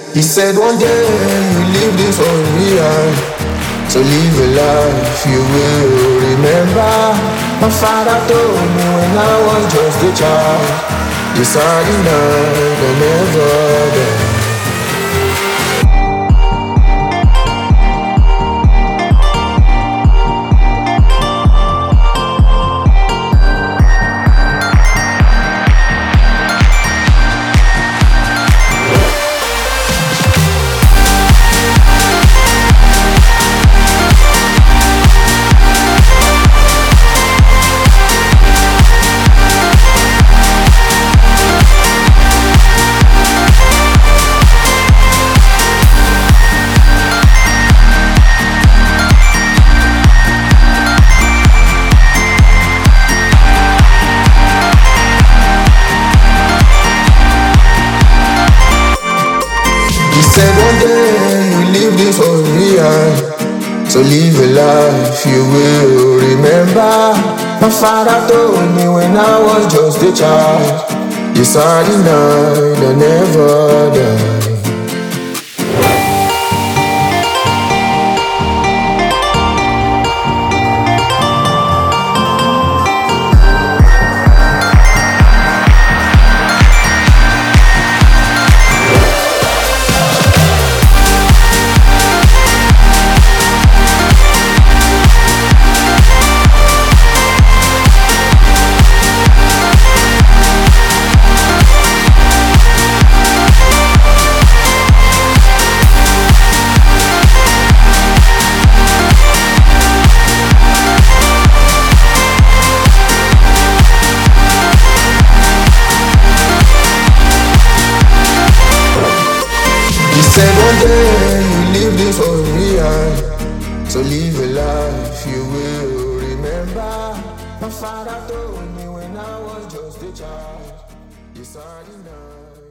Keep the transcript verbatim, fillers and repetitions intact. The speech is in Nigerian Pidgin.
He said one day you leave this world behind, so live a life you will remember. My father told me when I was just a child, yes I denied and never died. He said one day you leave this world behind, so live a life you will remember. My father told me when I was just a child, yes I denied and never died. He said one day you leave this world behind, so live a life you will remember. My father told me when I was just a child, yes I denied.